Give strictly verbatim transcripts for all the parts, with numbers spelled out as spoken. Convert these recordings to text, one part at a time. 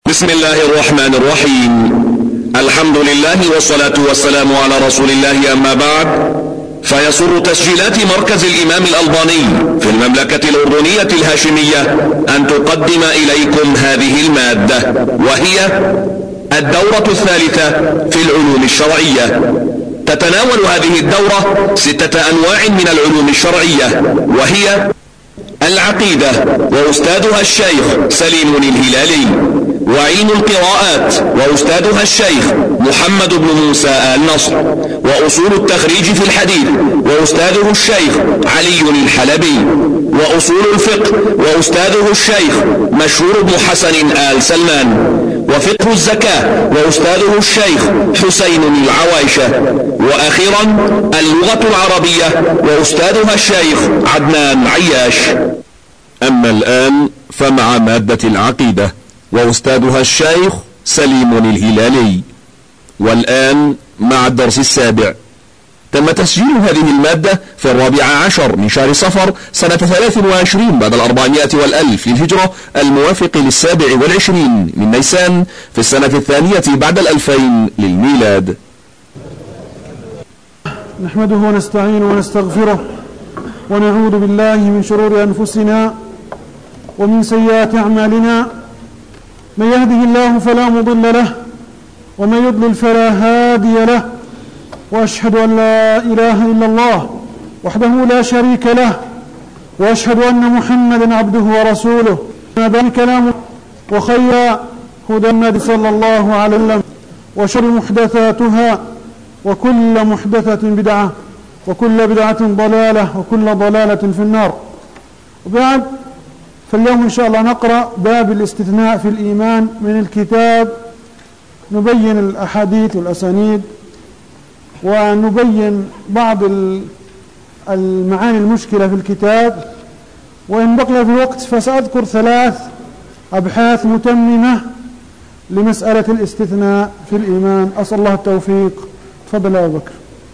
بسم الله الرحمن الرحيم. الحمد لله والصلاة والسلام على رسول الله، أما بعد، فيسر تسجيلات مركز الإمام الألباني في المملكة الأردنية الهاشمية أن تقدم إليكم هذه المادة، وهي الدورة الثالثة في العلوم الشرعية. تتناول هذه الدورة ستة أنواع من العلوم الشرعية، وهي العقيدة وأستاذها الشيخ سليم الهلالي، وعلم القراءات وأستاذها الشيخ محمد بن موسى آل نصر، وأصول التخريج في الحديث وأستاذه الشيخ علي الحلبي، وأصول الفقه وأستاذه الشيخ مشهور بن حسن آل سلمان، وفقه الزكاة وأستاذه الشيخ حسين العوايشة، وأخيرا اللغة العربية وأستاذها الشيخ عدنان عياش. أما الآن فمع مادة العقيدة وأستاذها الشيخ سليم الهلالي. والآن مع الدرس السابع. تم تسجيل هذه المادة في الرابع عشر من شهر صفر سنة ثلاث وعشرين بعد الأربعمائة والألف للهجرة، الموافق للسابع والعشرين من نيسان في السنة الثانية بعد الألفين للميلاد. نحمده ونستعينه ونستغفره ونعوذ بالله من شرور أنفسنا ومن سيئات أعمالنا. من يهده الله فلا مضل له ومن يضلل فلا هادي له، وأشهد أن لا إله إلا الله وحده لا شريك له، وأشهد أن محمدا عبده ورسوله. هذا كلام وخير هدى النبي صلى الله عليه وسلم، وشر محدثاتها وكل محدثة بدعة وكل بدعة ضلالة وكل ضلالة في النار. وبعد، فاليوم إن شاء الله نقرأ باب الاستثناء في الإيمان من الكتاب، نبين الأحاديث والأسانيد ونبين بعض المعاني المشكلة في الكتاب، وإن بقي في الوقت فسأذكر ثلاث أبحاث متممة لمسألة الاستثناء في الإيمان. أسأل الله التوفيق. تفضل يا أبو بكر.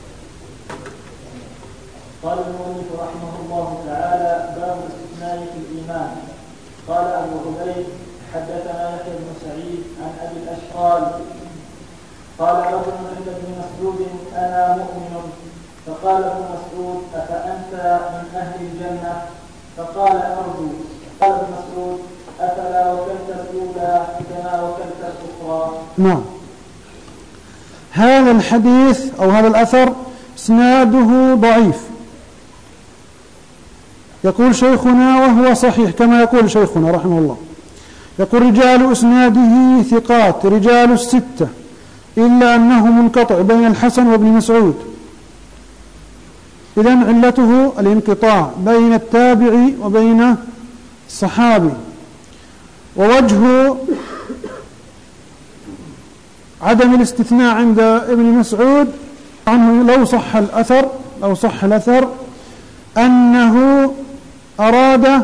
قال المؤلف رحمه الله تعالى: باب الاستثناء في الإيمان. قال أبو عبيد: حدثنا يحيى بن سعيد عن أبي الأشقال قال رجل عند ابن مسعود: أنا مؤمن. فقال ابن مسعود: أفأنت من أهل الجنة؟ فقال: أرجو. قال ابن مسعود: أفلا وكلت الأولى كما وكلت الأخرى؟ نعم. هذا الحديث أو هذا الأثر إسناده ضعيف، يقول شيخنا وهو صحيح كما يقول شيخنا رحمه الله، يقول: رجال إسناده ثقات رجال الستة إلا أنه منقطع بين الحسن وابن مسعود. إذن علته الانقطاع بين التابع وبين الصحابي. ووجه عدم الاستثناء عند ابن مسعود عنه لو صح الأثر لو صح الأثر أنه أراد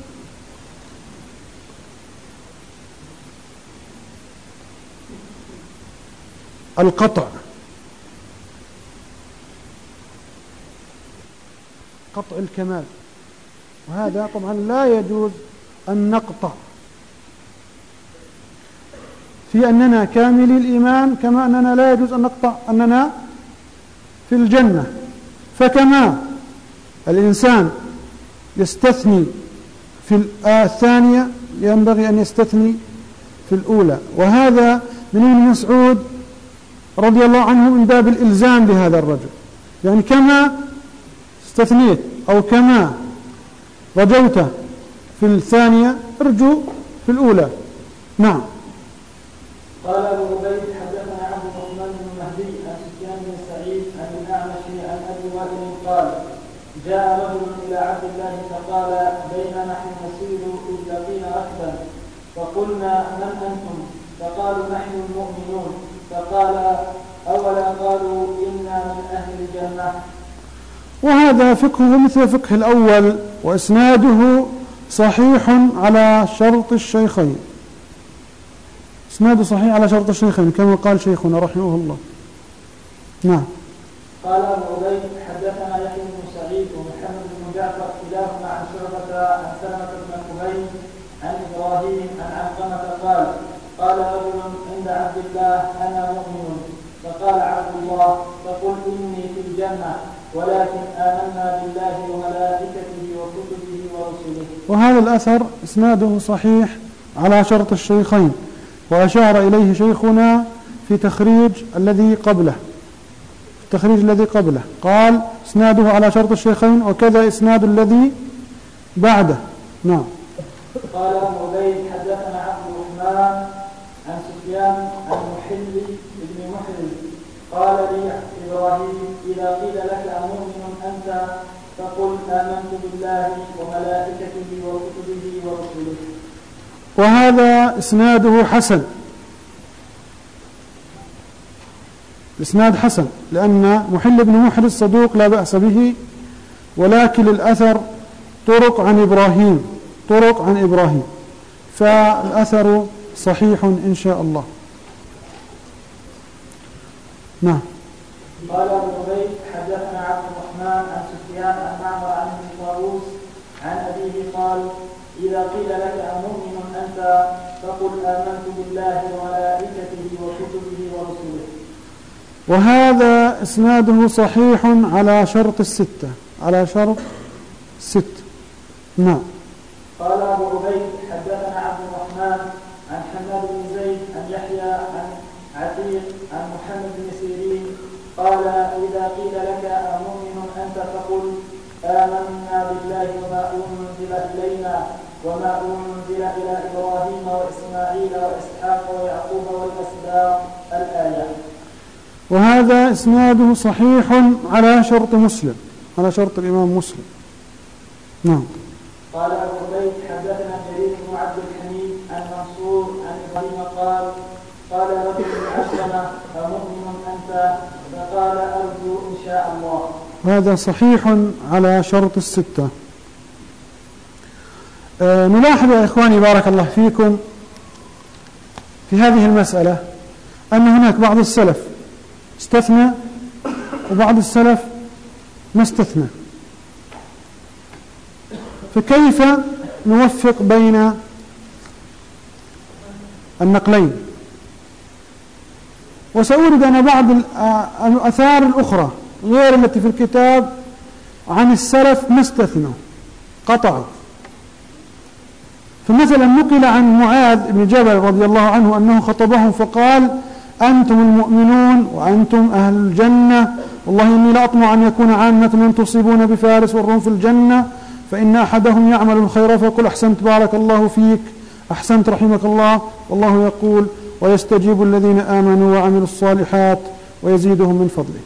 القطع، قطع الكمال، وهذا طبعا لا يجوز أن نقطع في أننا كاملي الإيمان، كما أننا لا يجوز أن نقطع أننا في الجنة. فكما الإنسان يستثني في الثانية ينبغي أن يستثني في الأولى. وهذا من ابن مسعود رضي الله عنه من باب الإلزام بهذا الرجل، يعني كما استثنيت أو كما رجوت في الثانية ارجو في الأولى. نعم. قال أبو عبيد: حدثنا عبد الرحمن بن مهدي عن سفيان بن سعيد عن الأعمش عن أبي وائل قال: جاء رجل إلى عبد الله فقال: بين نحن نسير إذ لقينا ركبا فقلنا: من أنتم؟ فقالوا: نحن المؤمنون. فقال: أولا قالوا إنا من أهل الجنة؟ وهذا فقهه مثل فقه الأول، وإسناده صحيح على شرط الشيخين، إسناده صحيح على شرط الشيخين كما قال شيخنا رحمه الله. نعم. قال أبو عبيد: حدثنا يحيى بن سعيد ومحمد بن جعفر كلاهما عن شعبة عن سلمة بن كهيل عن إبراهيم عن علقمة قال: قال رجل عند عبد الله أنا مؤمن، فقال عبد الله فقل إني في الجنة ولكن آمنا بالله وملائكته وكتبه ورسله. وهذا الأثر إسناده صحيح على شرط الشيخين، وأشار إليه شيخنا في تخريج الذي قبله في التخريج الذي قبله قال إسناده على شرط الشيخين وكذا إسناد الذي بعده. نعم. قال ابن عبيد حدثنا عبد الرحمن عن سفيان عن محل بن محل قال لي إبراهيم إذا قيل لك أمؤمن أنت فقل آمنت بالله وملائكته وكتبه ورسله. وهذا إسناده حسن، الإسناد حسن لأن محل بن محل الصدوق لا بأس به، ولكن الأثر طرق عن إبراهيم طرق عن إبراهيم فالأثر صحيح إن شاء الله. نعم. قال ابن عبيد حدثنا عبد الرحمن عن سفيان عن معمر عن ابن طاووس عن أبيه قال إذا قيل لك أمؤمن أنت فقل آمنت بالله وملائكته وكتبه ورسله. وهذا إسناده صحيح على شرط الستة على شرط ستة. نعم. قال أبو عبيد حدثنا عبد الرحمن عن حماد بن زيد عن يحيى عن عتيق عن محمد بن سيرين قال إذا قيل لك أمؤمن أنت فقل آمنا بالله وما أنزل إلينا وما أنزل إلى إبراهيم وإسماعيل وإسحاق ويعقوب والأسباط الآية. وهذا إسناده صحيح على شرط مسلم على شرط الإمام مسلم. نعم. قال أبو عبيد حدثنا جرير بن عبد الحميد عن منصور عن إبراهيم قال قال رجل أسلم أمؤمن أنت فقال أرجو إن شاء الله. هذا صحيح على شرط الستة. أه نلاحظ يا إخواني بارك الله فيكم في هذه المسألة أن هناك بعض السلف استثنى وبعض السلف ما استثنى، فكيف نوفق بين النقلين؟ وسأورد أنا بعض الآثار الأخرى غير التي في الكتاب عن السلف ما استثنوا قطعوا. فمثلا نقل عن معاذ بن جبل رضي الله عنه أنه خطبهم فقال أنتم المؤمنون وأنتم أهل الجنة، والله إني لأطمع أن يكون عامة من تصيبون بفارس والروم في الجنة، فإن أحدهم يعمل الخير فيقول أحسنت بارك الله فيك، أحسنت رحمك الله، والله يقول ويستجيب الذين آمنوا وعملوا الصالحات ويزيدهم من فضله.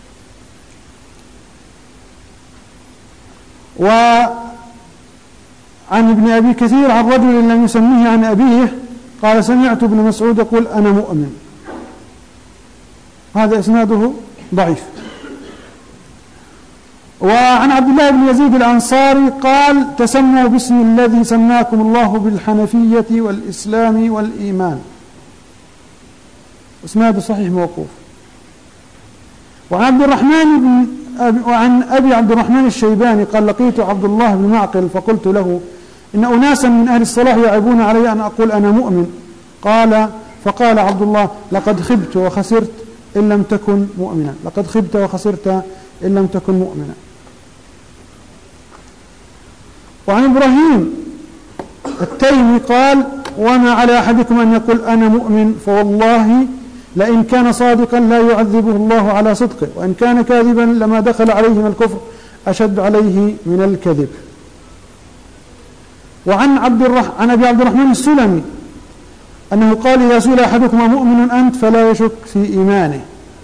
وعن ابن أبي كثير عن رجل لم يسميه عن أبيه قال سمعت ابن مسعود يقول أنا مؤمن. هذا إسناده ضعيف. وعن عبد الله بن يزيد الأنصاري قال تسموا باسم الذي سماكم الله بالحنفية والإسلام والإيمان. إسناده صحيح موقوف. وعن عبد الرحمن بن أبي وعن أبي عبد الرحمن الشيباني قال لقيت عبد الله بن معقل فقلت له إن أناسا من أهل الصلاح يعيبون علي أن أقول أنا مؤمن. قال فقال عبد الله لقد خبت وخسرت إن لم تكن مؤمنا، لقد خبت وخسرت إن لم تكن مؤمنا. وعن إبراهيم التيمي قال وما على أحدكم أن يقول أنا مؤمن فوالله لئن كان صادقا لا يعذبه الله على صدقه، وإن كان كاذبا لما دخل عليه من الكفر أشد عليه من الكذب. وعن عبد الرح... عن أبي عبد الرحمن السلمي أنه قال إذا سئل أحدكم مؤمن أنت فلا يشك في إيمانه.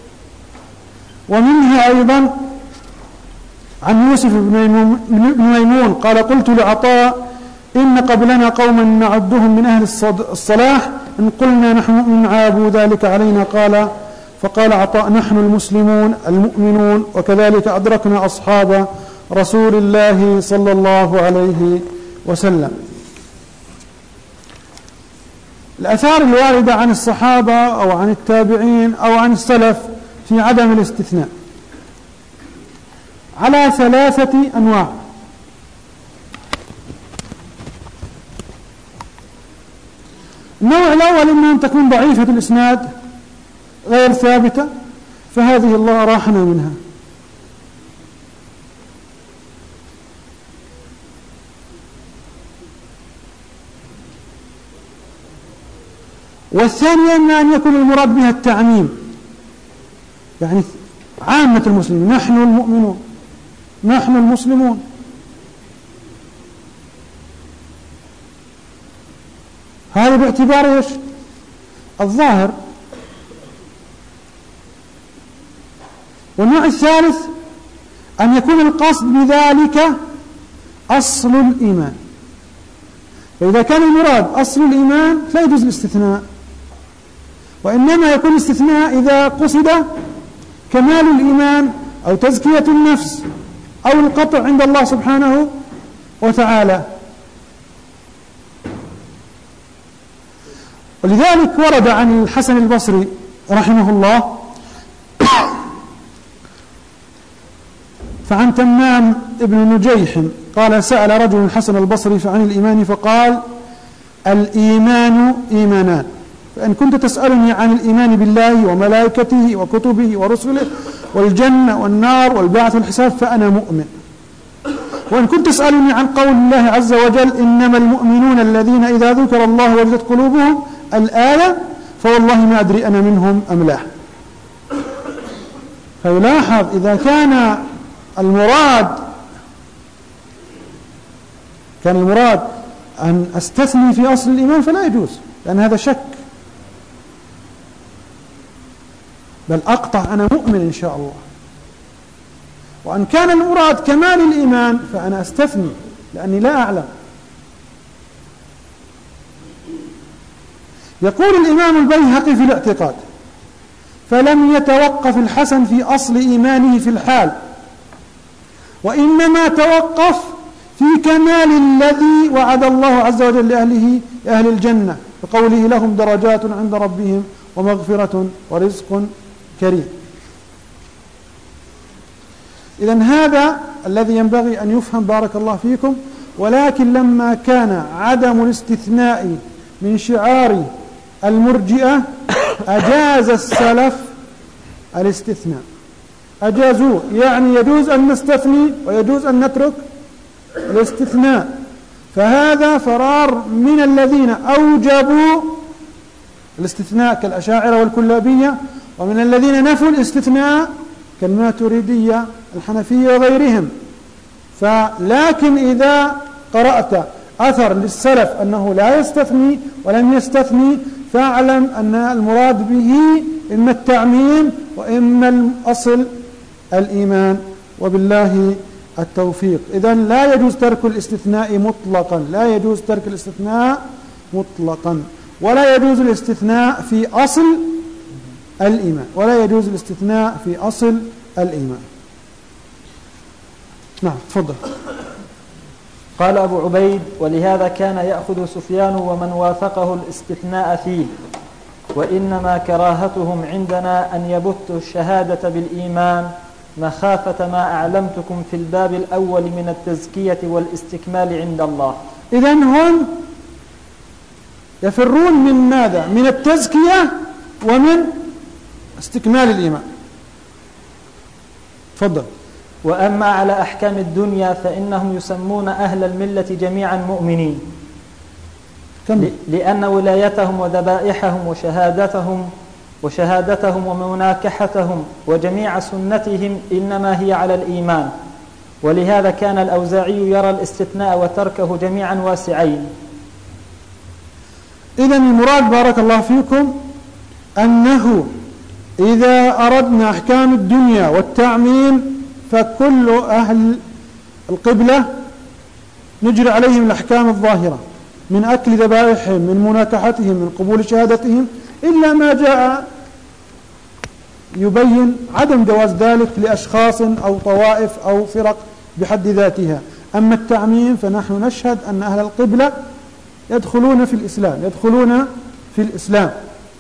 ومنها أيضا عن يوسف بن ميمون قال قلت لعطاء إن قبلنا قوما نعدهم من أهل الصلاح إن قلنا نحن مؤمن عابوا ذلك علينا. قال فقال عطاء نحن المسلمون المؤمنون وكذلك أدركنا أصحاب رسول الله صلى الله عليه وسلم. الآثار الواردة عن الصحابة أو عن التابعين أو عن السلف في عدم الاستثناء على ثلاثة أنواع. النوع الأول إما أن تكون ضعيفة الإسناد غير ثابتة، فهذه الله راحنا منها. والثانية إما أن يكون المراد بها التعميم، يعني عامة المسلمين، نحن المؤمنون، نحن المسلمون. هذا باعتبار إيش؟ الظاهر. والنوع الثالث أن يكون القصد بذلك أصل الإيمان، فإذا كان المراد أصل الإيمان لا يجوز الاستثناء، وإنما يكون الاستثناء إذا قصد كمال الإيمان أو تزكية النفس أو القطع عند الله سبحانه وتعالى. ولذلك ورد عن الحسن البصري رحمه الله فعن تمام ابن نجيح قال: سأل رجل الحسن البصري عن الإيمان فقال: الإيمان إيمانان، فإن كنت تسألني عن الإيمان بالله وملائكته وكتبه ورسله والجنة والنار والبعث والحساب فأنا مؤمن. وإن كنت تسألني عن قول الله عز وجل: إنما المؤمنون الذين إذا ذكر الله وجلت قلوبهم الآية، فوالله ما أدري أنا منهم أم لا. فيلاحظ إذا كان المراد كان المراد أن أستثني في أصل الإيمان فلا يجوز، لأن هذا شك، بل أقطع أنا مؤمن إن شاء الله. وأن كان المراد كمال الإيمان فأنا أستثني لأني لا أعلم. يقول الإمام البيهقي في الاعتقاد: فلم يتوقف الحسن في أصل إيمانه في الحال، وإنما توقف في كمال الذي وعد الله عز وجل لأهله أهل الجنة بقوله: لهم درجات عند ربهم ومغفرة ورزق كريم. إذن هذا الذي ينبغي أن يفهم بارك الله فيكم. ولكن لما كان عدم الاستثناء من شعار المرجئة أجاز السلف الاستثناء، أجازوه، يعني يجوز أن نستثني ويجوز أن نترك الاستثناء. فهذا فرار من الذين أوجبوا الاستثناء كالأشاعرة والكلابية، ومن الذين نفوا الاستثناء كالماتريدية الحنفية وغيرهم. فلكن إذا قرأت أثر للسلف أنه لا يستثني ولم يستثني فاعلم أن المراد به إما التعميم وإما الأصل الإيمان، وبالله التوفيق. إذن لا يجوز ترك الاستثناء مطلقا، لا يجوز ترك الاستثناء مطلقا، ولا يجوز الاستثناء في أصل الإيمان، ولا يجوز الاستثناء في أصل الإيمان. نعم تفضل. قال أبو عبيد: ولهذا كان يأخذ سفيان ومن وافقه الاستثناء فيه، وإنما كراهتهم عندنا أن يبثوا الشهادة بالإيمان مخافة ما أعلمتكم في الباب الأول من التزكية والاستكمال عند الله. إذن هم يفرون من ماذا؟ من التزكية ومن استكمال الإيمان. تفضل. وأما على أحكام الدنيا فإنهم يسمون أهل الملة جميعا مؤمنين، لأن ولايتهم وذبائحهم وشهادتهم وشهادتهم ومناكحتهم وجميع سنتهم إنما هي على الإيمان. ولهذا كان الأوزاعي يرى الاستثناء وتركه جميعا واسعين. إذن المراد بارك الله فيكم أنه إذا أردنا أحكام الدنيا والتعميم فكل أهل القبلة نجري عليهم الأحكام الظاهرة من أكل ذبائحهم، من مناكحتهم، من قبول شهادتهم، إلا ما جاء يبين عدم جواز ذلك لأشخاص أو طوائف أو فرق بحد ذاتها. أما التعميم فنحن نشهد أن أهل القبلة يدخلون في الإسلام يدخلون في الإسلام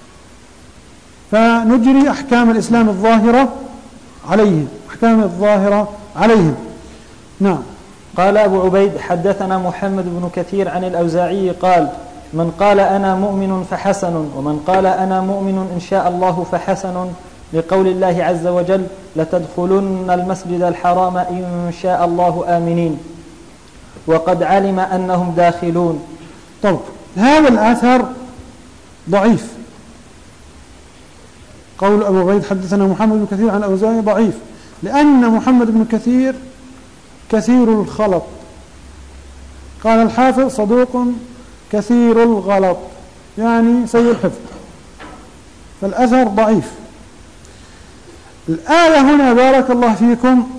فنجري أحكام الإسلام الظاهرة عليهم أحكام الظاهرة عليهم. نعم. قال أبو عبيد: حدثنا محمد بن كثير عن الأوزاعي قال: من قال أنا مؤمن فحسن، ومن قال أنا مؤمن إن شاء الله فحسن، لقول الله عز وجل لتدخلن المسجد الحرام إن شاء الله آمنين، وقد علم أنهم داخلون. طب هذا الأثر ضعيف. قول أبو عبيد حدثنا محمد بن كثير عن الأوزاعي ضعيف، لأن محمد بن كثير كثير الخلط. قال الحافظ صدوق كثير الغلط، يعني سيء الحفظ، فالأثر ضعيف. الآية هنا بارك الله فيكم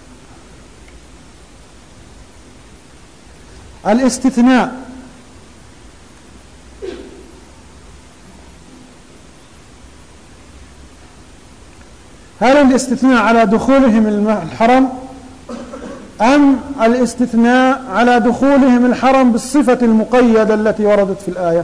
الاستثناء، هل الاستثناء على دخولهم الحرم أم الاستثناء على دخولهم الحرم بالصفة المقيدة التي وردت في الآية؟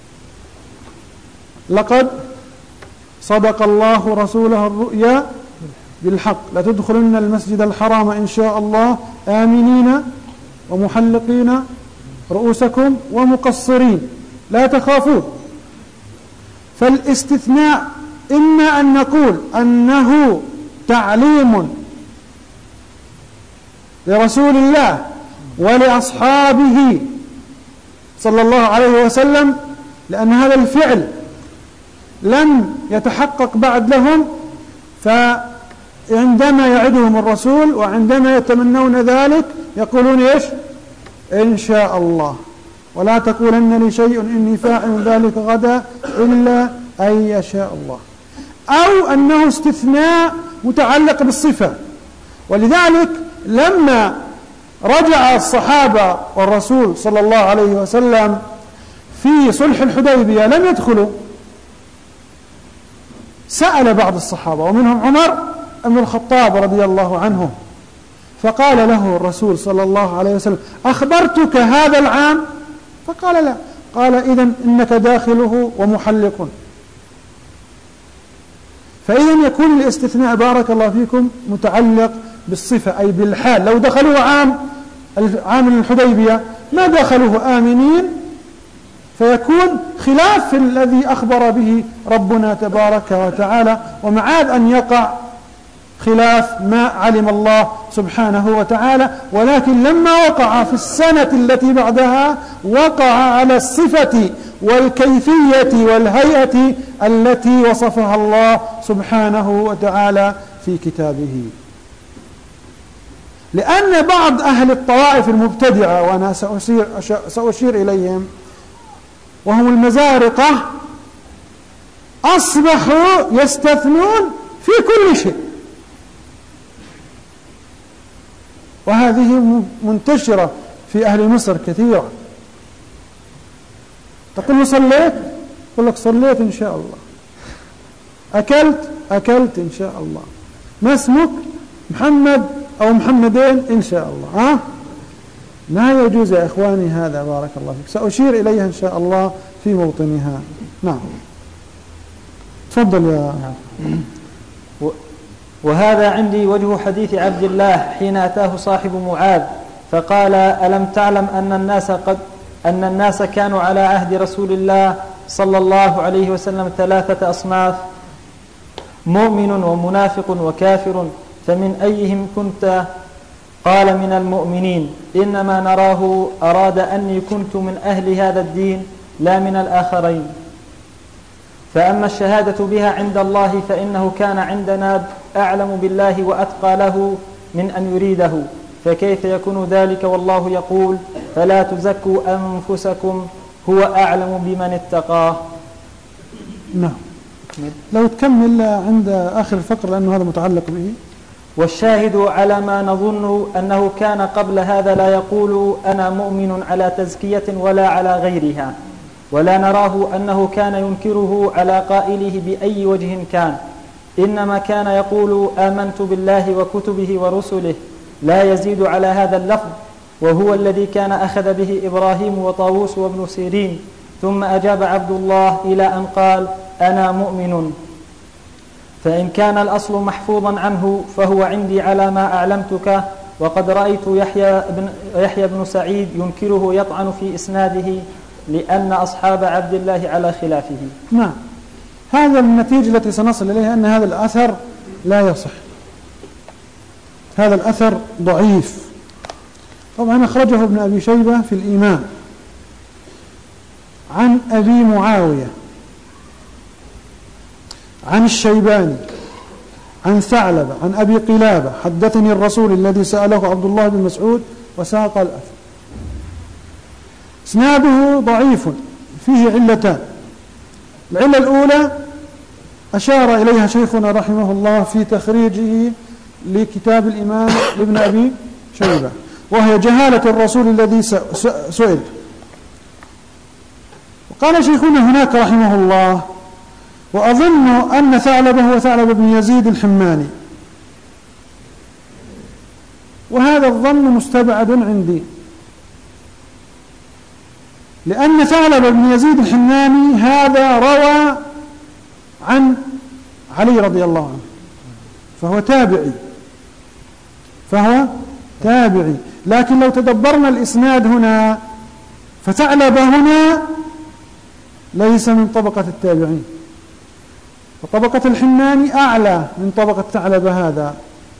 لقد صدق الله رسوله الرؤيا بالحق لتدخلن المسجد الحرام إن شاء الله آمنين ومحلقين رؤوسكم ومقصرين لا تخافون. فالاستثناء إما أن نقول أنه تعليم لرسول الله ولأصحابه صلى الله عليه وسلم، لأن هذا الفعل لم يتحقق بعد لهم، فعندما يعدهم الرسول وعندما يتمنون ذلك يقولون إيش؟ إن شاء الله، ولا تقولن لشيء إني فاعل ذلك غدا إلا أن يشاء الله. أو أنه استثناء متعلق بالصفة، ولذلك لما رجع الصحابة والرسول صلى الله عليه وسلم في صلح الحديبية لم يدخلوا، سأل بعض الصحابة ومنهم عمر بن الخطاب رضي الله عنه، فقال له الرسول صلى الله عليه وسلم أخبرتك هذا العام؟ فقال لا. قال إذن إنك داخله ومحلق. فإذن يكون الاستثناء بارك الله فيكم متعلق بالصفة أي بالحال. لو دخلوا عام عام الحديبية ما دخلوه آمنين، فيكون خلاف الذي أخبر به ربنا تبارك وتعالى، ومعاد أن يقع خلاف ما علم الله سبحانه وتعالى. ولكن لما وقع في السنة التي بعدها وقع على الصفة والكيفية والهيئة التي وصفها الله سبحانه وتعالى في كتابه. لأن بعض أهل الطوائف المبتدعة، وأنا سأشير, سأشير إليهم، وهم المزارقة، أصبحوا يستثنون في كل شيء، وهذه منتشرة في أهل مصر كثيرا. تقول له صليت؟ يقول لك صليت إن شاء الله. أكلت؟ أكلت إن شاء الله. ما اسمك؟ محمد أو محمدين إن شاء الله. ها؟ ما يجوز يا إخواني هذا بارك الله فيك، سأشير إليها إن شاء الله في موطنها. نعم تفضل يا. وهذا عندي وجه حديث عبد الله حين أتاه صاحب معاذ فقال ألم تعلم أن الناس قد أن الناس كانوا على عهد رسول الله صلى الله عليه وسلم ثلاثة أصناف، مؤمن ومنافق وكافر، فمن أيهم كنت؟ قال من المؤمنين، إنما نراه أراد أني كنت من أهل هذا الدين لا من الآخرين. فأما الشهادة بها عند الله فإنه كان عندنا أعلم بالله وأتقى له من أن يريده، فكيف يكون ذلك والله يقول فلا تزكوا أنفسكم هو أعلم بمن اتقاه. نعم لو تكمل عند آخر الفقر لأنه هذا متعلق به. والشاهد على ما نظن أنه كان قبل هذا لا يقول أنا مؤمن على تزكية ولا على غيرها، ولا نراه أنه كان ينكره على قائله بأي وجه كان، إنما كان يقول آمنت بالله وكتبه ورسله لا يزيد على هذا اللفظ، وهو الذي كان أخذ به إبراهيم وطاووس وابن سيرين. ثم أجاب عبد الله إلى أن قال أنا مؤمن. فإن كان الأصل محفوظا عنه فهو عندي على ما أعلمتك، وقد رأيت يحيى بن, يحيى بن سعيد ينكره يطعن في إسناده، لأن أصحاب عبد الله على خلافه. نعم، هذا النتيجة التي سنصل إليها أن هذا الأثر لا يصح، هذا الأثر ضعيف. طبعا أخرجه ابن أبي شيبة في الإيمان عن أبي معاوية عن الشيباني عن ثعلبة عن أبي قلابة حدثني الرسول الذي سأله عبد الله بن مسعود وساق الأثر. إسناده ضعيف فيه علتان. العلة الأولى أشار إليها شيخنا رحمه الله في تخريجه لكتاب الإمام لابن أبي شيبة، وهي جهالة الرسول الذي سئل. وقال شيخنا هناك رحمه الله: وأظن أن ثعلبة هو ثعلبة بن يزيد الحماني، وهذا الظن مستبعد عندي، لأن ثعلبة بن يزيد الحماني هذا روى عن علي رضي الله عنه، فهو تابعي فهو تابعي لكن لو تدبرنا الإسناد هنا فثعلبة هنا ليس من طبقة التابعين، وطبقة الحماني أعلى من طبقة ثعلبة هذا،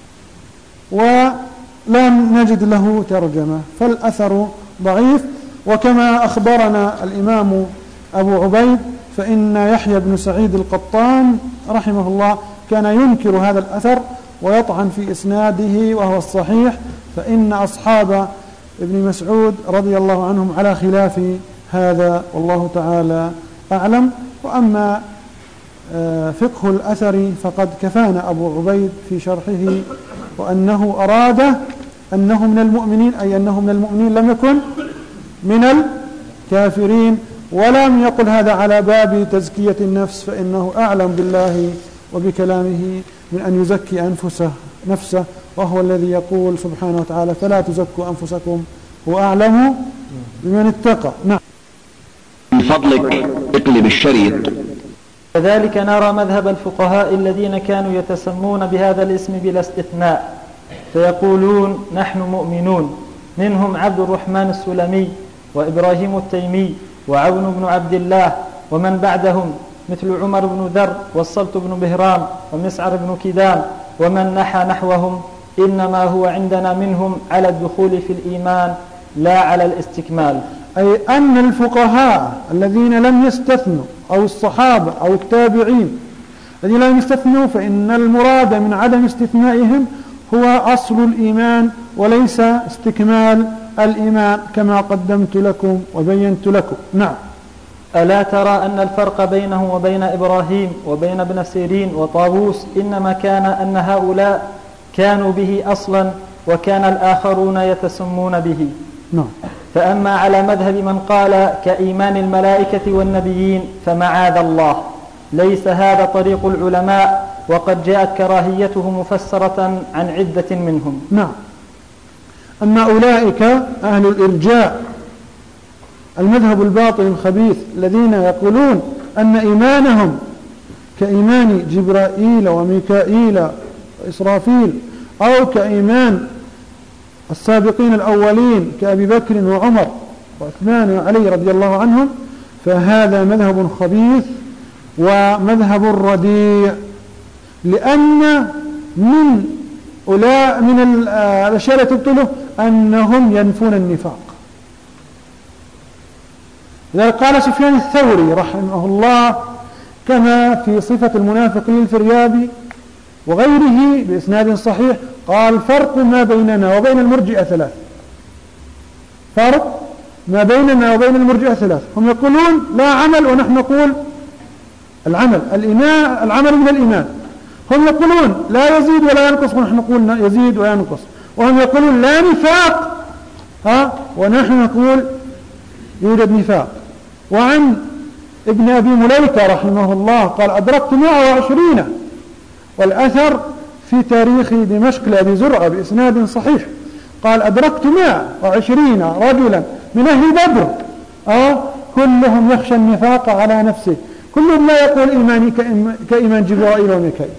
ولم نجد له ترجمة، فالأثر ضعيف. وكما أخبرنا الإمام أبو عبيد فإن يحيى بن سعيد القطان رحمه الله كان ينكر هذا الأثر ويطعن في إسناده وهو الصحيح، فإن أصحاب ابن مسعود رضي الله عنهم على خلاف هذا، والله تعالى أعلم. وأما فقه الأثر فقد كفانا أبو عبيد في شرحه، وأنه أراد أنه من المؤمنين، أي أنه من المؤمنين لم يكن من الكافرين، ولم يقل هذا على باب تزكية النفس، فإنه أعلم بالله وبكلامه من أن يزكي أنفسه نفسه، وهو الذي يقول سبحانه وتعالى: فلا تزكوا أنفسكم هو أعلم بمن اتقى. نعم. من فضلك اقلب الشريط. كذلك نرى مذهب الفقهاء الذين كانوا يتسمون بهذا الاسم بلا استثناء، فيقولون: نحن مؤمنون، منهم عبد الرحمن السلمي وإبراهيم التيمي وعون بن عبد الله، ومن بعدهم مثل عمر بن ذر والصلت بن بهرام ومسعر بن كدام، ومن نحى نحوهم، إنما هو عندنا منهم على الدخول في الإيمان لا على الاستكمال. أي أن الفقهاء الذين لم يستثنوا، أو الصحابة أو التابعين الذين لم يستثنوا، فإن المراد من عدم استثنائهم هو أصل الإيمان وليس استكمال الإيمان، كما قدمت لكم وبينت لكم. نعم. ألا ترى أن الفرق بينه وبين إبراهيم وبين ابن سيرين وطاووس إنما كان أن هؤلاء كانوا به أصلا، وكان الآخرون يتسمون به. نعم. فأما على مذهب من قال كإيمان الملائكة والنبيين فمعاذ الله، ليس هذا طريق العلماء، وقد جاءت كراهيته مفسرة عن عدة منهم. نعم. أما أولئك أهل الإرجاء المذهب الباطل الخبيث الذين يقولون أن إيمانهم كإيمان جبرائيل وميكائيل وإسرافيل، أو كإيمان السابقين الأولين كأبي بكر وعمر وعثمان وعلي رضي الله عنهم، فهذا مذهب خبيث ومذهب رديء، لأن من أولا من الأشياء التي تبطله أنهم ينفون النفاق. إذا قال سفيان الثوري رحمه الله كما في صفة المنافق للفريابي وغيره بإسناد صحيح، قال: فرق ما بيننا وبين المرجئة ثلاث. فرق ما بيننا وبين المرجئة ثلاث، هم يقولون لا عمل ونحن نقول العمل الإيمان، العمل من الإيمان. هم يقولون لا يزيد ولا ينقص ونحن نقول يزيد وينقص. وهم يقولون لا نفاق ها ونحن نقول يوجد نفاق. وعن ابن أبي مليكة رحمه الله قال: أدركت مئة وعشرين، والأثر في تاريخ دمشق لأبي زرعة بإسناد صحيح، قال: أدركت مئة وعشرين رجلا من أهل بدر أه كلهم يخشى النفاق على نفسه، كلهم لا يقول إيماني كإيمان جبرائيل وميكائيل.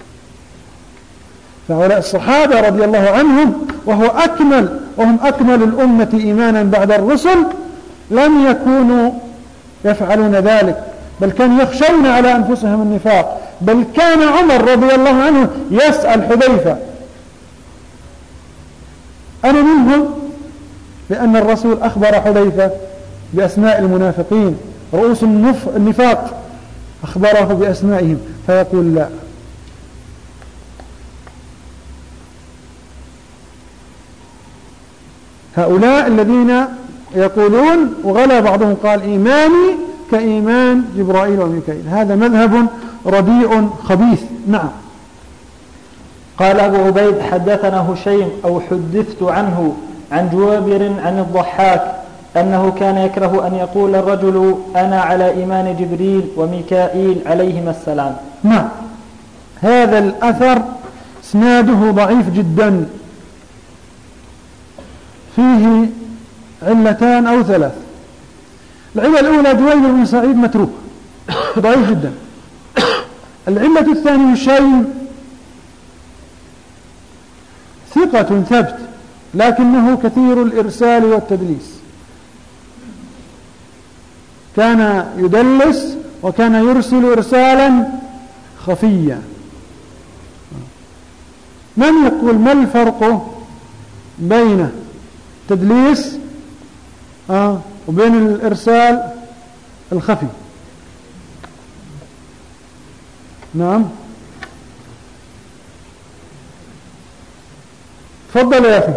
فهؤلاء الصحابة رضي الله عنهم وهو أكمل وهم أكمل الأمة إيمانا بعد الرسل، لم يكونوا يفعلون ذلك، بل كانوا يخشون على أنفسهم النفاق. بل كان عمر رضي الله عنه يسأل حذيفة أنا منهم، لأن الرسول أخبر حذيفة بأسماء المنافقين رؤوس النفاق، أخبره بأسمائهم، فيقول لا. هؤلاء الذين يقولون، وغلا بعضهم قال إيماني كإيمان جبرائيل وميكائيل، هذا مذهب رديء خبيث. نعم. قال أبو عبيد حدثنا هشيم أو حدثت عنه عن جوابر عن الضحاك أنه كان يكره أن يقول الرجل أنا على إيمان جبريل وميكائيل عليهما السلام. نعم. هذا الأثر اسناده ضعيف جدا، فيه علتان أو ثلاث. العلة الأولى جويبر بن سعيد متروك ضعيف جدا. العلة الثانية هشيم ثقة ثبت، لكنه كثير الإرسال والتدليس، كان يدلس وكان يرسل إرسالا خفيا. من يقول ما الفرق بين تدليس آه وبين الإرسال الخفي؟ نعم، تفضل يا أخي.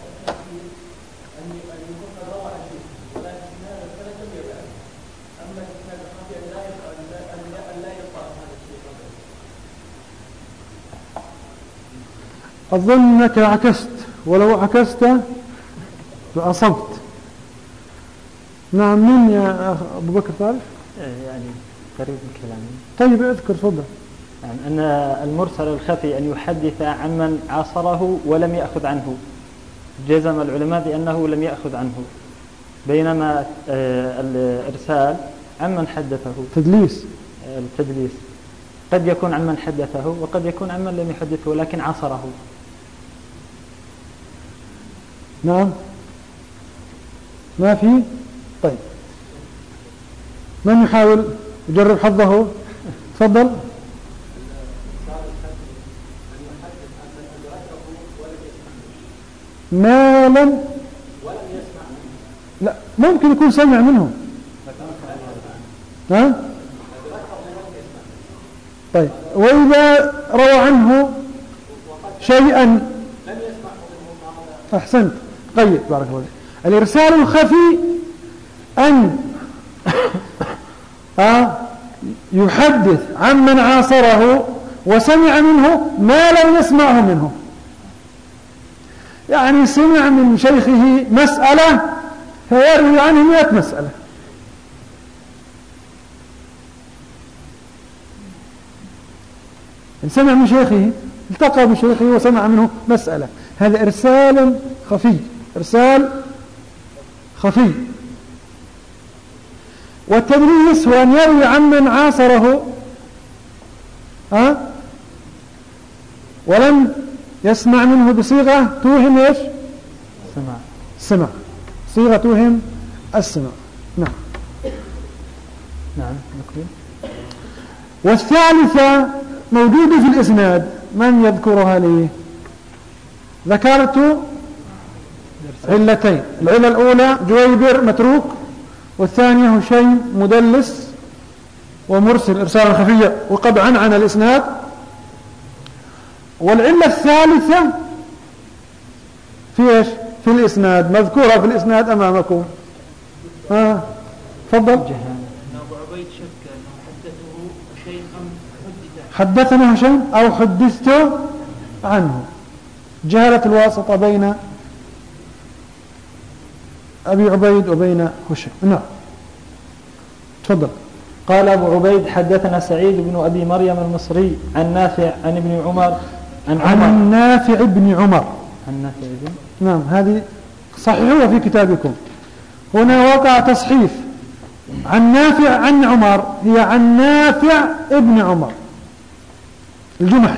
أظن أنك عكست، ولو عكست فأصبت. نعم. من يا أبو بكر تعرف؟ يعني قريب من كلامي. طيب اذكر، تفضل. يعني أن المرسل الخفي أن يحدث عمن عاصره ولم يأخذ عنه، جزم العلماء بأنه لم يأخذ عنه، بينما الإرسال عمن حدثه. تدليس. التدليس قد يكون عمن حدثه وقد يكون عمن لم يحدثه لكن عاصره. نعم. ما في. طيب، من يحاول يجرب حظه؟ تفضل. ما لم لا ممكن يكون سمع منه. ها؟ طيب، وإذا روى عنه شيئا أحسنت. طيب، بارك الله. الإرسال الخفي أن يحدث عمن عاصره وسمع منه ما لم يسمعه منه. يعني سمع من شيخه مسألة فيروي عنه مئة مسألة. سمع من شيخه، التقى بشيخه وسمع منه مسألة، هذا إرسال خفي، إرسال خفي. والتدليس هو أن يروي عمن عاصره أه؟ ولم يسمع منه بصيغة توهم إيش؟ سمع. سمع، صيغة توهم السمع. نعم. نعم. نكمل. والثالثة موجودة في الإسناد، من يذكرها لي؟ ذكرت علتين، العلة الأولى جويبر متروك، والثانية هشيم مدلس ومرسل إرسالا خفيا وقد عنعن الإسناد. والعلة الثالثة في إيش؟ في الإسناد، مذكورة في الإسناد أمامكم. ها تفضل. أبو عبيد شك أنه حدثه هشيم أم حدث. حدثنا هشيم أو حدثت عنه، جهلت الواسطة بين أبي عبيد وبين هشيم. نعم، تفضل. قال أبو عبيد حدثنا سعيد بن أبي مريم المصري عن نافع عن ابن عمر عن, عن نافع بن عمر. عن نافع بن. نعم، هذه صحيحوها في كتابكم. هنا وقع تصحيف عن نافع عن عمر، هي عن نافع ابن عمر الجمح.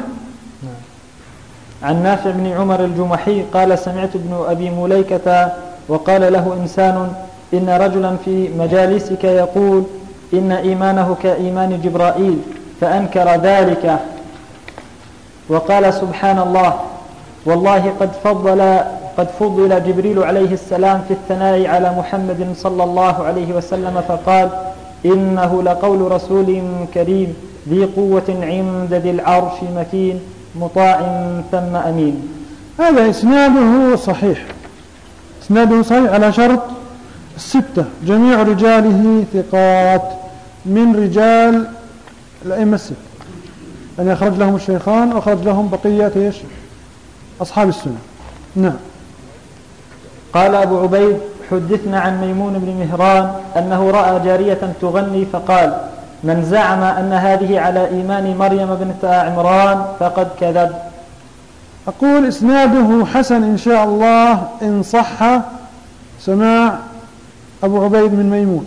عن نافع بن عمر الجمحي قال سمعت ابن أبي مليكة وقال له إنسان إن رجلا في مجالسك يقول إن إيمانه كإيمان جبرائيل فأنكر ذلك وقال سبحان الله والله قد فضل قد فضل جبريل عليه السلام في الثناء على محمد صلى الله عليه وسلم فقال إنه لقول رسول كريم ذي قوة عند ذي العرش مكين مطاع ثم أمين. هذا إسناده صحيح، إسناده صحيح على شرط الستة، جميع رجاله ثقات من رجال الأئمة الستة، يعني أخرج لهم الشيخان وأخرج لهم بقية إيش أصحاب السنة. نعم. قال أبو عبيد حدثنا عن ميمون بن مهران أنه رأى جارية تغني فقال من زعم أن هذه على إيمان مريم بنت عمران فقد كذب. أقول إسناده حسن إن شاء الله إن صح سماع أبو عبيد من ميمون،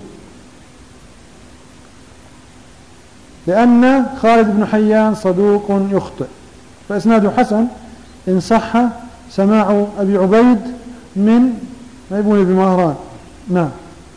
لأن خالد بن حيان صدوق يخطئ، فإسناده حسن إن صح سماع أبي عبيد من ميمون بن مهران. نعم.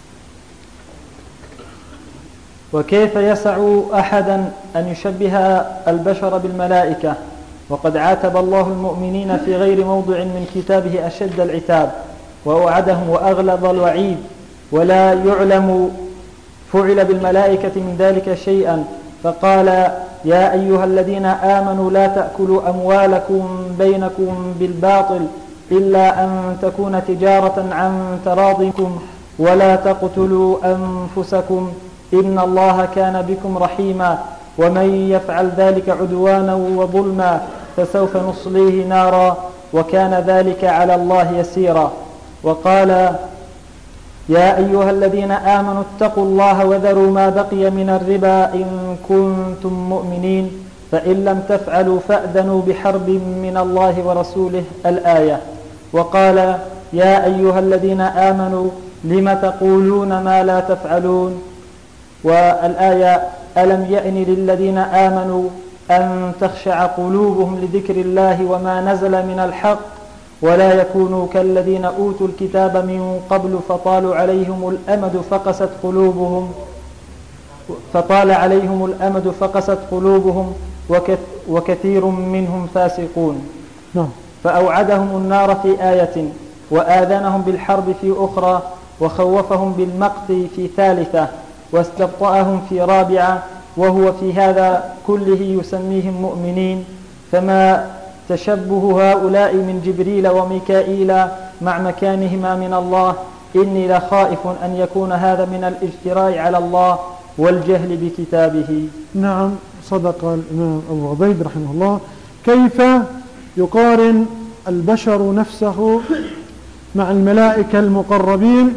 وكيف يسع أحدا أن يشبه البشر بالملائكة وقد عاتب الله المؤمنين في غير موضع من كتابه أشد العتاب وأوعدهم وأغلظ الوعيد، ولا يعلم فعل بالملائكة من ذلك شيئا، فقال يا أيها الذين آمنوا لا تأكلوا أموالكم بينكم بالباطل إلا أن تكون تجارة عن تراضكم ولا تقتلوا أنفسكم إن الله كان بكم رحيما ومن يفعل ذلك عدوانا وظلما فسوف نصليه نارا وكان ذلك على الله يسيرا. وقال يا أيها الذين آمنوا اتقوا الله وذروا ما بقي من الربا إن كنتم مؤمنين فإن لم تفعلوا فأذنوا بحرب من الله ورسوله الآية. وقال يا أيها الذين آمنوا لم تقولون ما لا تفعلون، والآية ألم يأن للذين آمنوا أن تخشع قلوبهم لذكر الله وما نزل من الحق ولا يكونوا كالذين أوتوا الكتاب من قبل فطال عليهم الأمد فقست قلوبهم فطال عليهم الأمد فقست قلوبهم وكثير منهم فاسقون. فأوعدهم النار في آية وآذنهم بالحرب في أخرى وخوفهم بالمقت في ثالثة واستبطأهم في رابعة وهو في هذا كله يسميهم مؤمنين. فما تشبه هؤلاء من جبريل وميكائيل مع مكانهما من الله إني لخائف أن يكون هذا من الاجتراء على الله والجهل بكتابه. نعم صدق الإمام أبو عبيد رحمه الله. كيف يقارن البشر نفسه مع الملائكة المقربين،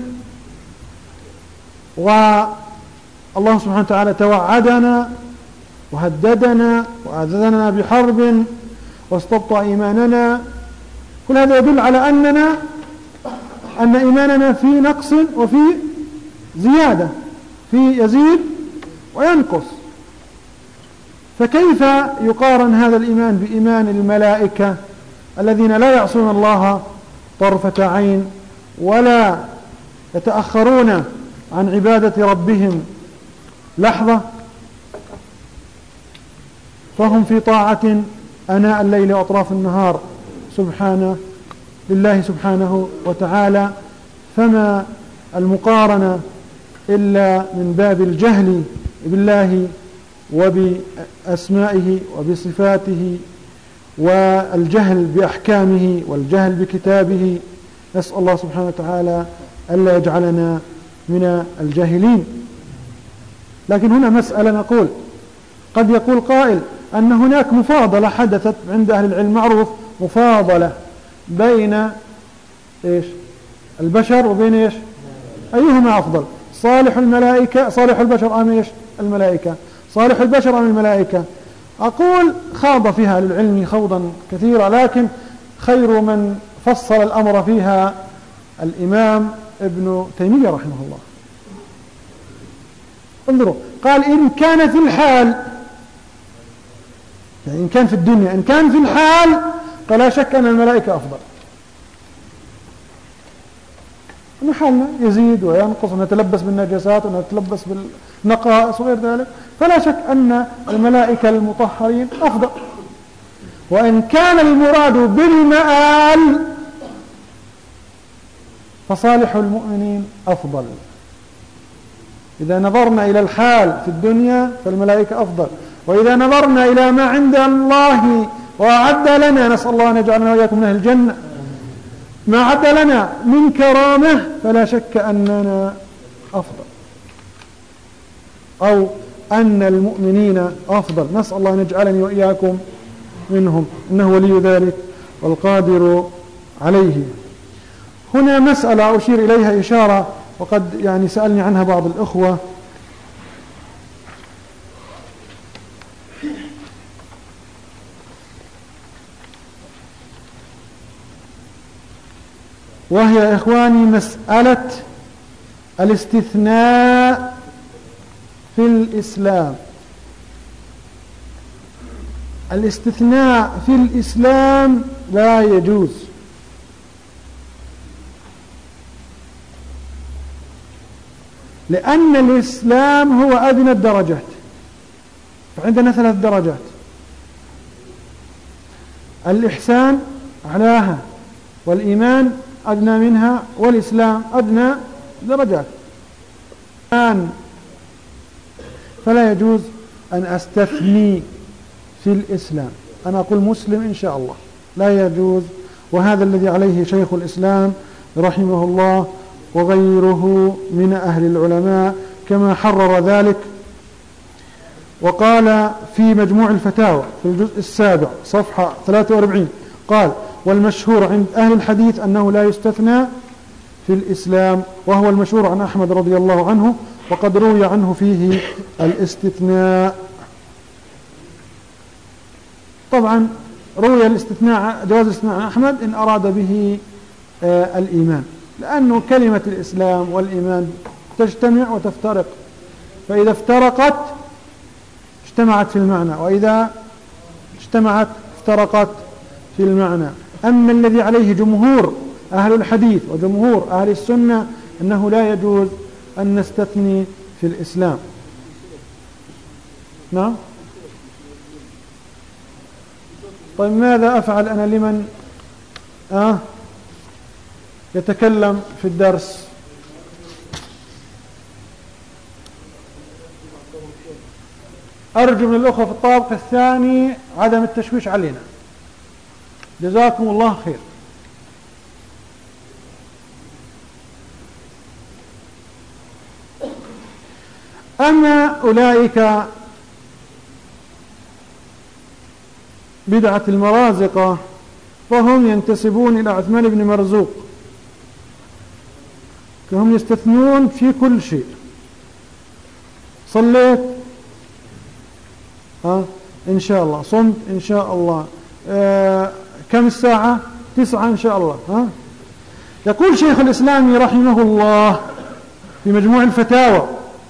والله سبحانه وتعالى توعدنا وهددنا وأذننا بحرب واستبطأ إيماننا. كل هذا يدل على أننا أن إيماننا في نقص وفي زيادة، في يزيد وينقص. فكيف يقارن هذا الإيمان بإيمان الملائكة الذين لا يعصون الله طرفة عين ولا يتأخرون عن عبادة ربهم لحظة، فهم في طاعة أناء الليل وأطراف النهار سبحانه لله سبحانه وتعالى. فما المقارنة إلا من باب الجهل بالله وبأسمائه وبصفاته والجهل بأحكامه والجهل بكتابه. نسأل الله سبحانه وتعالى ألا يجعلنا من الجاهلين. لكن هنا مسألة نقول، قد يقول قائل أن هناك مفاضلة حدثت عند أهل العلم، معروف مفاضلة بين إيش البشر وبين إيش أيهما أفضل، صالح الملائكة صالح البشر أم إيش الملائكة، صالح البشر أم الملائكة. أقول خاض فيها أهل العلم خوضا كثيرا، لكن خير من فصل الأمر فيها الإمام ابن تيمية رحمه الله. انظروا، قال إن كان في الحال، يعني إن كان في الدنيا، إن كان في الحال فلا شك أن الملائكة أفضل. محلنا يزيد وينقص، ونتلبس بالنجاسات ونتلبس بالنقائص وغير ذلك. فلا شك أن الملائكة المطهرين أفضل، وإن كان المراد بالمآل فصالح المؤمنين أفضل. إذا نظرنا إلى الحال في الدنيا فالملائكة أفضل، وإذا نظرنا إلى ما عند الله وأعد لنا، نسأل الله أن يجعلنا وإياكم من أهل الجنة، ما أعد لنا من كرامة، فلا شك أننا أفضل، أو أن المؤمنين أفضل. نسأل الله أن يجعلني وإياكم منهم، إنه ولي ذلك والقادر عليه. هنا مسألة أشير إليها إشارة، وقد يعني سألني عنها بعض الأخوة. وهي يا إخواني مسألة الاستثناء في الإسلام. الاستثناء في الإسلام لا يجوز، لأن الإسلام هو أدنى الدرجات، فعندنا ثلاث درجات: الإحسان أعلاها، والإيمان أدنى منها، والإسلام أدنى درجات. فلا يجوز أن أستثني في الإسلام، أنا أقول مسلم إن شاء الله، لا يجوز. وهذا الذي عليه شيخ الإسلام رحمه الله وغيره من أهل العلماء، كما حرر ذلك وقال في مجموع الفتاوى في الجزء السابع صفحة ثلاثة وأربعين، قال: والمشهور عند أهل الحديث أنه لا يستثنى في الإسلام، وهو المشهور عن أحمد رضي الله عنه، وقد روي عنه فيه الاستثناء. طبعا روي الاستثناء، جواز الاستثناء عن أحمد إن أراد به آه الإيمان، لأنه كلمة الإسلام والإيمان تجتمع وتفترق، فإذا افترقت اجتمعت في المعنى، وإذا اجتمعت افترقت في المعنى. أما الذي عليه جمهور أهل الحديث وجمهور أهل السنة أنه لا يجوز أن نستثني في الإسلام. نعم. طيب ماذا أفعل أنا لمن آه يتكلم في الدرس؟ أرجو من الأخوة في الطابق الثاني عدم التشويش علينا، جزاكم الله خير. أما أولئك بدعة المرازقة فهم ينتسبون إلى عثمان بن مرزوق، فهم يستثنون في كل شيء. صليت ها إن شاء الله، صمت إن شاء الله، آه كم الساعة؟ تسعة إن شاء الله. ها يقول شيخ الإسلام رحمه الله في مجموع الفتاوى: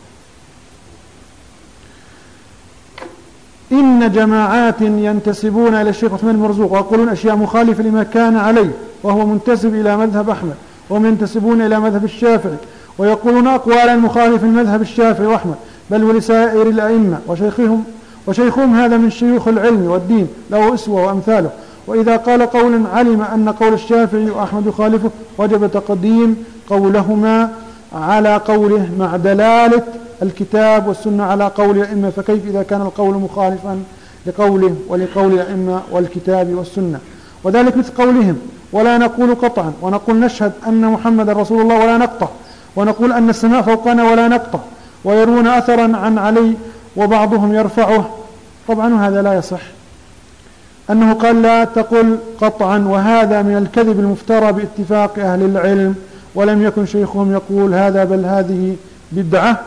إن جماعات ينتسبون إلى الشيخ عثمان المرزوق ويقولون أشياء مخالفة لما كان عليه وهو منتسب إلى مذهب أحمد، وهم ينتسبون إلى مذهب الشافعي ويقولون أقوالا مخالفة لمذهب الشافعي وأحمد بل ولسائر الأئمة، وشيخهم وشيخهم هذا من شيوخ العلم والدين له أسوة وأمثاله. وإذا قال قولا علم أن قول الشافعي وأحمد يخالفه وجب تقديم قولهما على قوله مع دلالة الكتاب والسنة على قول الأئمة، فكيف إذا كان القول مخالفا لقوله ولقول الأئمة والكتاب والسنة؟ وذلك مثل قولهم: ولا نقول قطعا، ونقول نشهد أن محمد رسول الله ولا نقطع، ونقول أن السماء فوقنا ولا نقطع، ويرون أثرا عن علي وبعضهم يرفعه. طبعا هذا لا يصح، أنه قال لا تقل قطعا، وهذا من الكذب المفترى باتفاق أهل العلم، ولم يكن شيخهم يقول هذا، بل هذه بدعة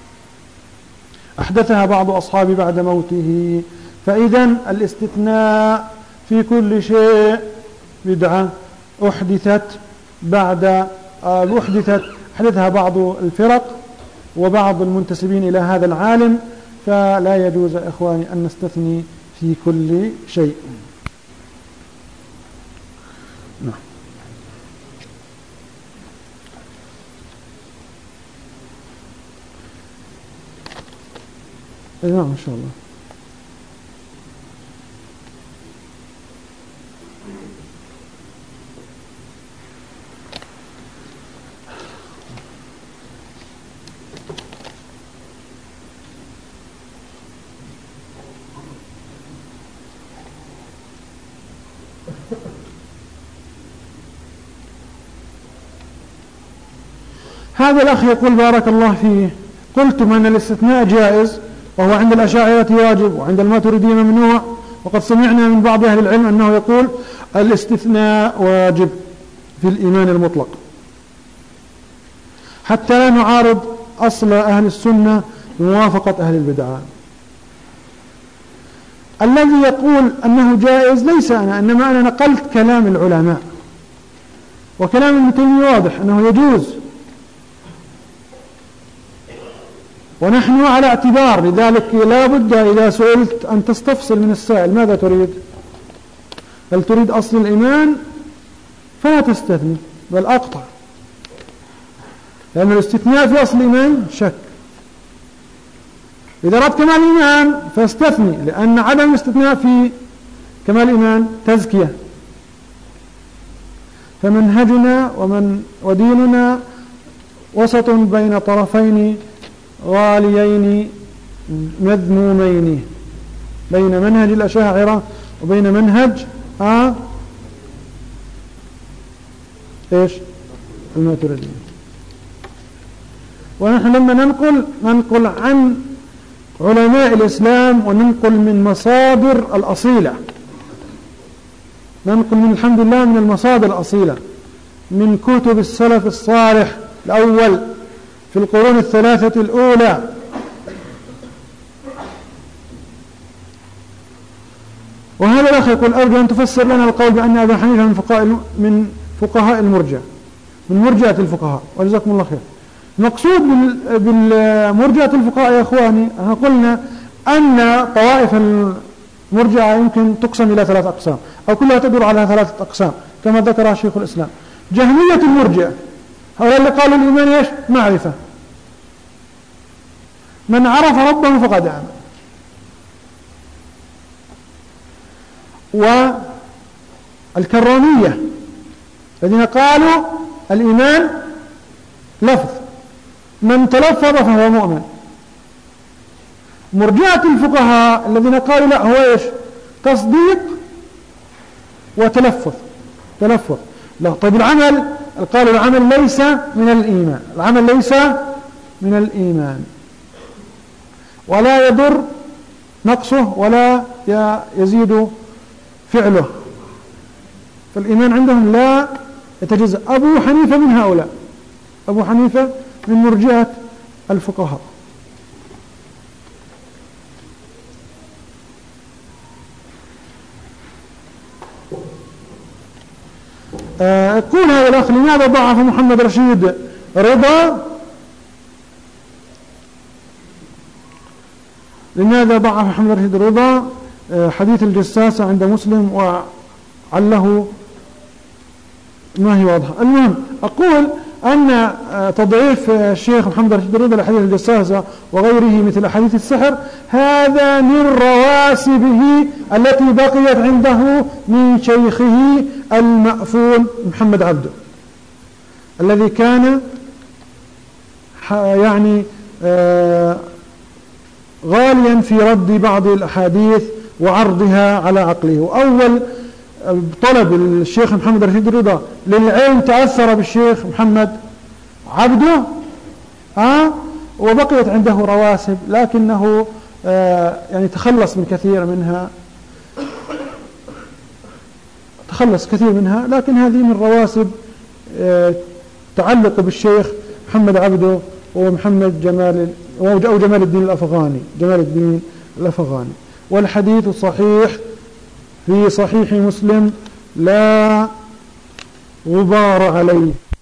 أحدثها بعض أصحابه بعد موته. فإذا الاستثناء في كل شيء بدعة أحدثت بعد أحدثت أحدثها بعض الفرق وبعض المنتسبين إلى هذا العالم، فلا يجوز إخواني أن نستثني في كل شيء. نعم. أي نعم إن شاء الله. هذا الأخ يقول بارك الله فيه: قلتم أن الاستثناء جائز وهو عند الأشاعرة واجب وعند الماتريدية ممنوع، وقد سمعنا من بعض أهل العلم أنه يقول الاستثناء واجب في الإيمان المطلق، حتى لا نعارض أصل أهل السنة بموافقة أهل البدعة. الذي يقول أنه جائز ليس أنا، إنما أنا نقلت كلام العلماء، وكلام ابن تيمية واضح أنه يجوز، ونحن على اعتبار، لذلك لا بد إذا سئلت أن تستفصل من السائل ماذا تريد، هل تريد أصل الإيمان فلا تستثني بل أقطع، لأن الاستثناء في أصل الإيمان شك. إذا أردت كمال الإيمان فاستثني، لأن عدم الاستثناء في كمال الإيمان تزكية. فمنهجنا ومن وديننا وسط بين طرفين غاليين مذمومين، بين منهج الأشاعرة وبين منهج آه إيش الماتريدية. ونحن لما ننقل ننقل عن علماء الإسلام وننقل من مصادر الأصيلة، ننقل من الحمد لله من المصادر الأصيلة، من كتب السلف الصالح الأول في القرون الثلاثة الأولى. وهذا الأخ يقول: أرجو أن تفسر لنا القول بأن أبا حنيفة من فقهاء من فقهاء المرجع من مرجعة الفقهاء، وجزاكم الله خير. المقصود بالمرجعة الفقهاء يا إخواني، قلنا أن طوائف المرجعة يمكن تقسم إلى ثلاث أقسام، أو كلها تدور على ثلاثة أقسام كما ذكرها شيخ الإسلام. جهمية المرجعة هؤلاء اللي قالوا الإيمان إيش؟ معرفة، من عرف ربه فقد آمن. والكرامية الذين قالوا الإيمان لفظ، من تلفظ فهو مؤمن. مرجعة الفقهاء الذين قالوا لا، هو إيش؟ تصديق وتلفظ تلفظ لا. طيب العمل، قالوا العمل ليس من الإيمان، العمل ليس من الإيمان، ولا يضر نقصه ولا يزيد فعله، فالإيمان عندهم لا يتجزأ. أبو حنيفة من هؤلاء، أبو حنيفة من مرجئة الفقهاء. يقول هذا الأخ: لماذا ضعف محمد رشيد رضا لماذا ضعف محمد رشيد رضا حديث الجساسة عند مسلم وعله ما هي واضحة. المهم أقول أن تضعيف الشيخ محمد رشيد رضا لحديث الجساسة وغيره مثل حديث السحر هذا من رواسبه التي بقيت عنده من شيخه المأفون محمد عبده، الذي كان يعني غاليا في رد بعض الأحاديث وعرضها على عقله. وأول طلب الشيخ محمد رشيد رضا للعلم تأثر بالشيخ محمد عبده آه وبقيت عنده رواسب، لكنه آه يعني تخلص من كثير منها تخلص كثير منها لكن هذه من رواسب آه تعلق بالشيخ محمد عبده ومحمد جمال أو جمال الدين الأفغاني جمال الدين الأفغاني. والحديث صحيح في صحيح مسلم لا غبار عليه.